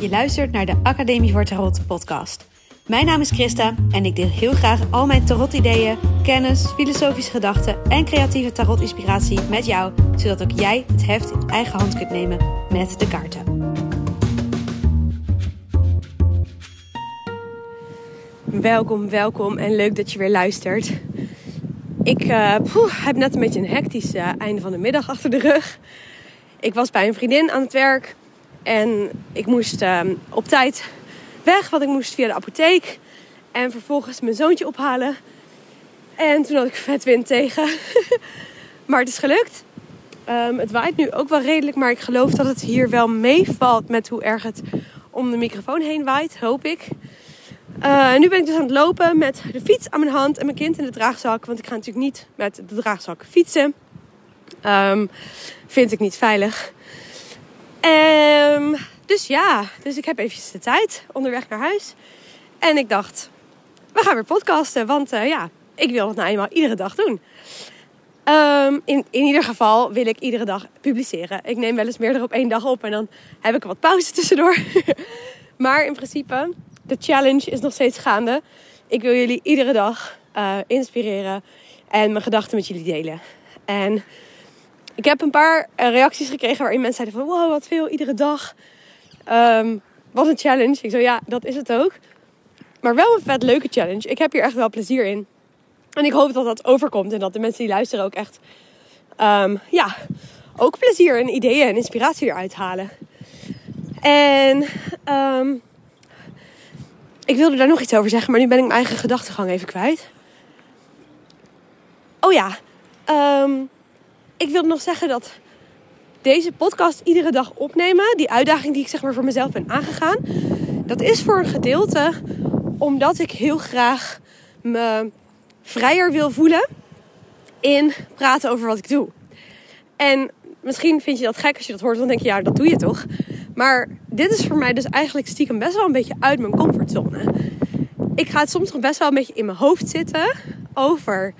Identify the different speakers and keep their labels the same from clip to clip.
Speaker 1: Je luistert naar de Academie voor Tarot podcast. Mijn naam is Christa en ik deel heel graag al mijn tarot-ideeën, kennis, filosofische gedachten en creatieve tarot-inspiratie met jou, zodat ook jij het heft in eigen hand kunt nemen met de kaarten. Welkom en leuk dat je weer luistert. Ik heb net een beetje een hectisch einde van de middag achter de rug. Ik was bij een vriendin aan het werk en ik moest op tijd weg, want ik moest via de apotheek en vervolgens mijn zoontje ophalen. En toen had ik vet wind tegen. Maar het is gelukt. Het waait nu ook wel redelijk, maar ik geloof dat het hier wel meevalt met hoe erg het om de microfoon heen waait, hoop ik. Nu ben ik dus aan het lopen met de fiets aan mijn hand en mijn kind in de draagzak. Want ik ga natuurlijk niet met de draagzak fietsen. Vind ik niet veilig. Dus ik heb eventjes de tijd onderweg naar huis. En ik dacht, we gaan weer podcasten. Want ik wil dat nou eenmaal iedere dag doen. In ieder geval wil ik iedere dag publiceren. Ik neem wel eens meerdere op één dag op en dan heb ik wat pauze tussendoor. Maar in principe, de challenge is nog steeds gaande. Ik wil jullie iedere dag inspireren en mijn gedachten met jullie delen. En ik heb een paar reacties gekregen waarin mensen zeiden van wow, wat veel, iedere dag. Wat een challenge. Ik zo, ja, dat is het ook. Maar wel een vet leuke challenge. Ik heb hier echt wel plezier in. En ik hoop dat dat overkomt en dat de mensen die luisteren ook echt ook plezier en ideeën en inspiratie eruit halen. En ik wilde daar nog iets over zeggen, maar nu ben ik mijn eigen gedachtegang even kwijt. Oh ja, ik wilde nog zeggen dat deze podcast iedere dag opnemen, die uitdaging die ik zeg maar voor mezelf ben aangegaan, dat is voor een gedeelte omdat ik heel graag me vrijer wil voelen in praten over wat ik doe. En misschien vind je dat gek als je dat hoort, dan denk je, ja, dat doe je toch? Maar dit is voor mij dus eigenlijk stiekem best wel een beetje uit mijn comfortzone. Ik ga het soms nog best wel een beetje in mijn hoofd zitten over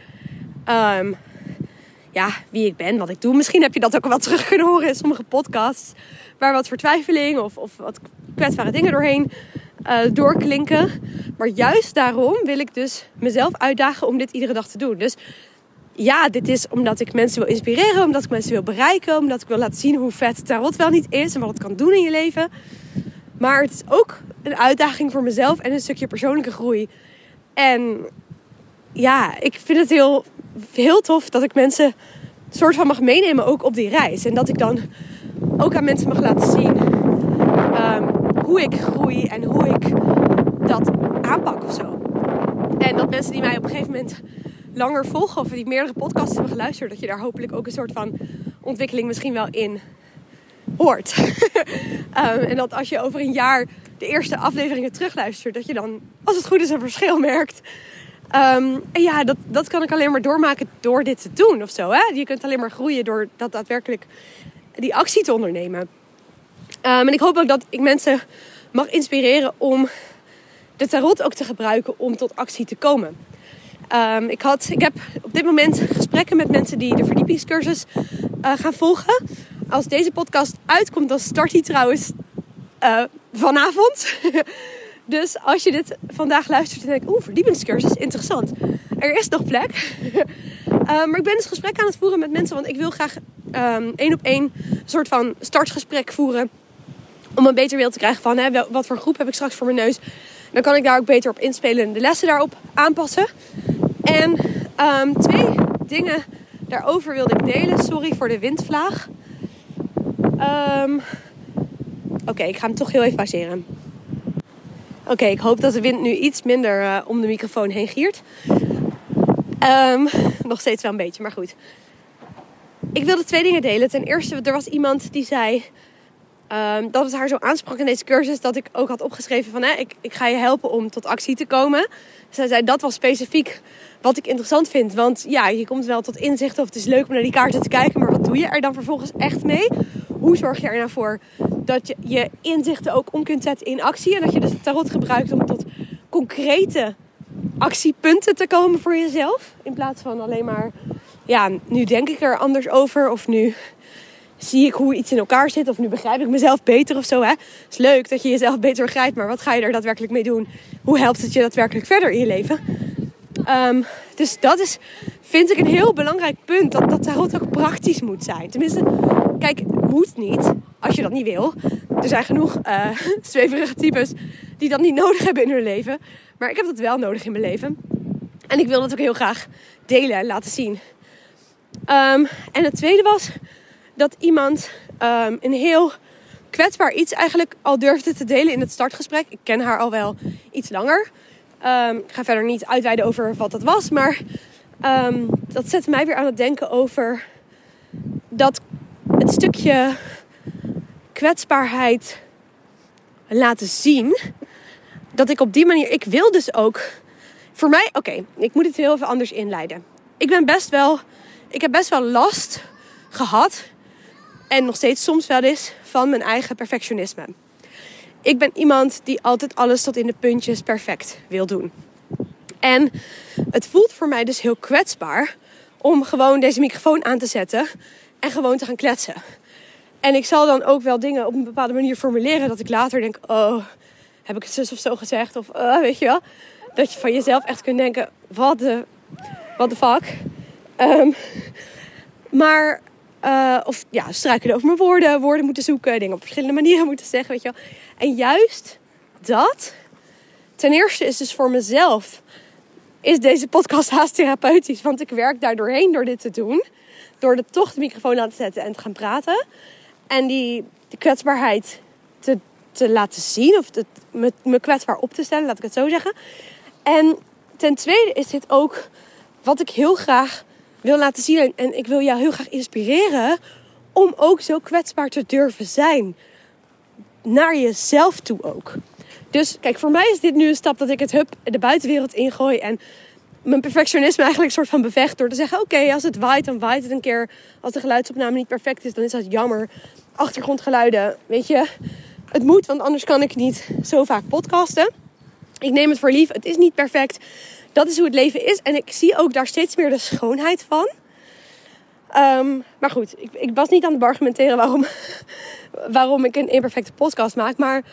Speaker 1: wie ik ben, wat ik doe. Misschien heb je dat ook wel terug kunnen horen in sommige podcasts, waar wat vertwijfeling of wat kwetsbare dingen doorheen doorklinken. Maar juist daarom wil ik dus mezelf uitdagen om dit iedere dag te doen. Dus ja, dit is omdat ik mensen wil inspireren, omdat ik mensen wil bereiken, omdat ik wil laten zien hoe vet tarot wel niet is en wat het kan doen in je leven. Maar het is ook een uitdaging voor mezelf en een stukje persoonlijke groei. En ja, ik vind het heel tof dat ik mensen soort van mag meenemen ook op die reis. En dat ik dan ook aan mensen mag laten zien hoe ik groei en hoe ik dat aanpak of zo. En dat mensen die mij op een gegeven moment langer volgen of die meerdere podcasts hebben geluisterd, dat je daar hopelijk ook een soort van ontwikkeling misschien wel in hoort. En dat als je over een jaar de eerste afleveringen terugluistert, dat je dan, als het goed is, een verschil merkt. En ja, dat kan ik alleen maar doormaken door dit te doen of zo. Hè? Je kunt alleen maar groeien door dat daadwerkelijk die actie te ondernemen. En ik hoop ook dat ik mensen mag inspireren om de tarot ook te gebruiken om tot actie te komen. Ik heb op dit moment gesprekken met mensen die de verdiepingscursus gaan volgen. Als deze podcast uitkomt, dan start die trouwens vanavond. Dus als je dit vandaag luistert en denkt, verdiepingscursus, interessant. Er is nog plek. Maar ik ben dus gesprekken aan het voeren met mensen, want ik wil graag 1-op-1 soort van startgesprek voeren. Om een beter beeld te krijgen van wat voor groep heb ik straks voor mijn neus. Dan kan ik daar ook beter op inspelen en de lessen daarop aanpassen. En 2 dingen daarover wilde ik delen. Sorry voor de windvlaag. Oké, ik ga hem toch heel even pauzeren. Oké, ik hoop dat de wind nu iets minder om de microfoon heen giert. Nog steeds wel een beetje, maar goed. Ik wilde 2 dingen delen. Ten eerste, er was iemand die zei dat het haar zo aansprak in deze cursus, dat ik ook had opgeschreven van ik ga je helpen om tot actie te komen. Zij zei, dat was specifiek wat ik interessant vind. Want ja, je komt wel tot inzichten of het is leuk om naar die kaarten te kijken, maar wat doe je er dan vervolgens echt mee? Hoe zorg je er nou voor dat je je inzichten ook om kunt zetten in actie? En dat je dus het tarot gebruikt om tot concrete actiepunten te komen voor jezelf. In plaats van alleen maar, ja, nu denk ik er anders over. Of nu zie ik hoe iets in elkaar zit. Of nu begrijp ik mezelf beter of zo. Hè? Het is leuk dat je jezelf beter begrijpt. Maar wat ga je er daadwerkelijk mee doen? Hoe helpt het je daadwerkelijk verder in je leven? Dus dat is, vind ik, een heel belangrijk punt. Dat tarot ook praktisch moet zijn. Tenminste, kijk, het moet niet. Als je dat niet wil. Er zijn genoeg zweverige types die dat niet nodig hebben in hun leven. Maar ik heb dat wel nodig in mijn leven. En ik wil dat ook heel graag delen en laten zien. En het tweede was dat iemand een heel kwetsbaar iets eigenlijk al durfde te delen in het startgesprek. Ik ken haar al wel iets langer. Ik ga verder niet uitweiden over wat dat was. Maar dat zette mij weer aan het denken over dat het stukje kwetsbaarheid laten zien. Dat ik op die manier, ik wil dus ook, voor mij, ik moet het heel even anders inleiden. Ik heb best wel last gehad en nog steeds soms wel eens van mijn eigen perfectionisme. Ik ben iemand die altijd alles tot in de puntjes perfect wil doen. En het voelt voor mij dus heel kwetsbaar om gewoon deze microfoon aan te zetten en gewoon te gaan kletsen. En ik zal dan ook wel dingen op een bepaalde manier formuleren dat ik later denk, oh, heb ik het zus of zo gezegd? Of weet je wel, dat je van jezelf echt kunt denken, what the fuck? Of struikelen over mijn woorden moeten zoeken, dingen op verschillende manieren moeten zeggen, weet je wel. En juist dat, ten eerste is dus voor mezelf, is deze podcast haast therapeutisch. Want ik werk daar doorheen door dit te doen. Door er toch de microfoon aan te zetten en te gaan praten. En die kwetsbaarheid te laten zien. Of me kwetsbaar op te stellen, laat ik het zo zeggen. En ten tweede is dit ook wat ik heel graag wil laten zien. En ik wil jou heel graag inspireren om ook zo kwetsbaar te durven zijn. Naar jezelf toe ook. Dus kijk, voor mij is dit nu een stap dat ik het de buitenwereld ingooi. En mijn perfectionisme eigenlijk een soort van bevecht. Door te zeggen, oké, als het waait, dan waait het een keer. Als de geluidsopname niet perfect is, dan is dat jammer. Achtergrondgeluiden, weet je. Het moet, want anders kan ik niet zo vaak podcasten. Ik neem het voor lief, het is niet perfect. Dat is hoe het leven is. En ik zie ook daar steeds meer de schoonheid van. Maar goed, ik was niet aan het argumenteren waarom ik een imperfecte podcast maak. Maar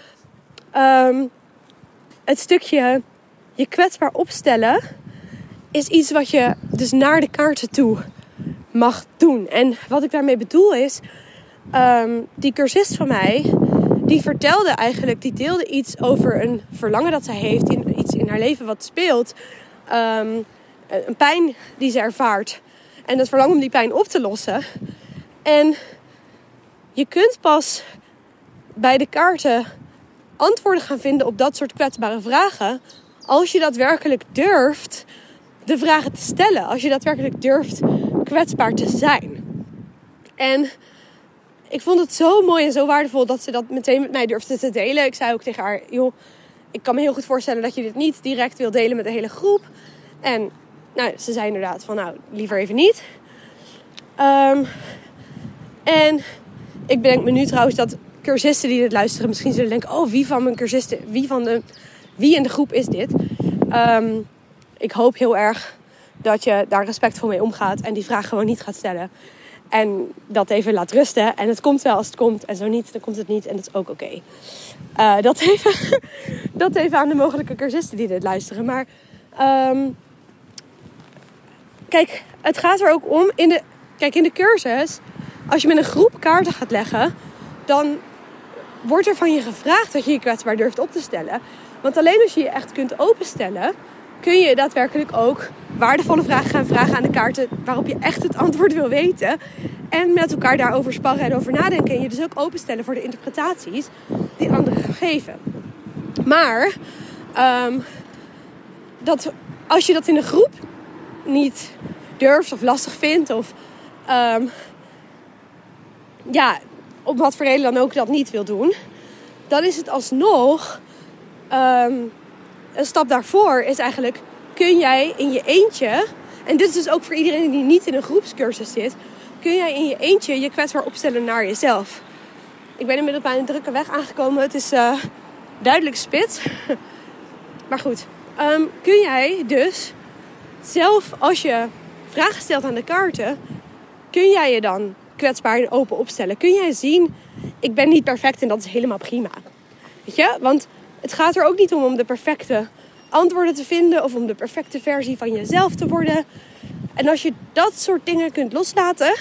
Speaker 1: het stukje je kwetsbaar opstellen is iets wat je dus naar de kaarten toe mag doen. En wat ik daarmee bedoel is, die cursist van mij, die vertelde eigenlijk, die deelde iets over een verlangen dat zij heeft, iets in haar leven wat speelt. Een pijn die ze ervaart. En het verlangen om die pijn op te lossen. En je kunt pas bij de kaarten antwoorden gaan vinden op dat soort kwetsbare vragen als je daadwerkelijk durft de vragen te stellen. Als je daadwerkelijk durft kwetsbaar te zijn. En ik vond het zo mooi en zo waardevol dat ze dat meteen met mij durfde te delen. Ik zei ook tegen haar, joh, ik kan me heel goed voorstellen dat je dit niet direct wil delen met de hele groep. En ze zei inderdaad van, liever even niet. En ik bedenk me nu trouwens dat cursisten die dit luisteren misschien zullen denken, oh, wie van mijn cursisten, wie in de groep is dit? Ik hoop heel erg dat je daar respectvol mee omgaat en die vraag gewoon niet gaat stellen. En dat even laat rusten. En het komt wel als het komt. En zo niet, dan komt het niet. En dat is ook oké. Dat even aan de mogelijke cursisten die dit luisteren. Maar kijk, het gaat er ook om. In de cursus, als je met een groep kaarten gaat leggen, dan wordt er van je gevraagd dat je je kwetsbaar durft op te stellen. Want alleen als je je echt kunt openstellen, kun je daadwerkelijk ook waardevolle vragen gaan vragen aan de kaarten waarop je echt het antwoord wil weten. En met elkaar daarover sparren en over nadenken. En je dus ook openstellen voor de interpretaties die anderen gaan geven. Maar als je dat in een groep niet durft of lastig vindt of op wat voor reden dan ook dat niet wil doen, dan is het alsnog een stap daarvoor is eigenlijk, kun jij in je eentje, en dit is dus ook voor iedereen die niet in een groepscursus zit, kun jij in je eentje je kwetsbaar opstellen naar jezelf. Ik ben inmiddels bij een drukke weg aangekomen. Het is duidelijk spits. Maar goed, kun jij dus zelf, als je vragen stelt aan de kaarten, kun jij je dan kwetsbaar en open opstellen. Kun jij zien, ik ben niet perfect en dat is helemaal prima. Weet je? Want het gaat er ook niet om de perfecte antwoorden te vinden of om de perfecte versie van jezelf te worden. En als je dat soort dingen kunt loslaten,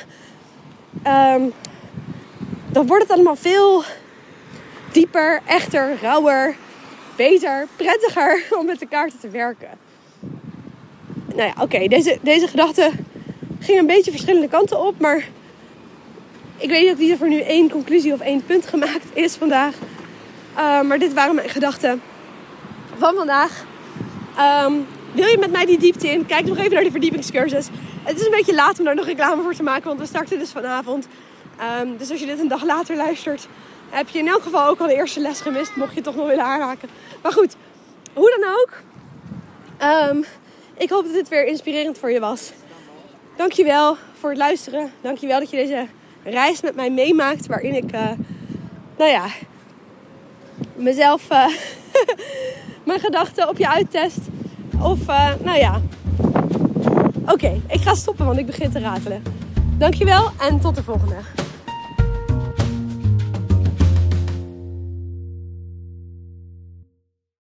Speaker 1: dan wordt het allemaal veel dieper, echter, rauwer, beter, prettiger om met de kaarten te werken. Nou ja, oké, deze gedachte ging een beetje verschillende kanten op, maar ik weet ook niet of er nu één conclusie of één punt gemaakt is vandaag. Maar dit waren mijn gedachten van vandaag. Wil je met mij die diepte in? Kijk nog even naar de verdiepingscursus. Het is een beetje laat om daar nog reclame voor te maken, want we starten dus vanavond. Dus als je dit een dag later luistert, heb je in elk geval ook al de eerste les gemist, mocht je het toch nog willen aanraken. Maar goed, hoe dan ook. Ik hoop dat dit weer inspirerend voor je was. Dankjewel voor het luisteren. Dankjewel dat je deze reis met mij meemaakt, waarin ik, mezelf, mijn gedachten op je uittest. Of, Oké, ik ga stoppen, want ik begin te ratelen. Dankjewel en tot de volgende.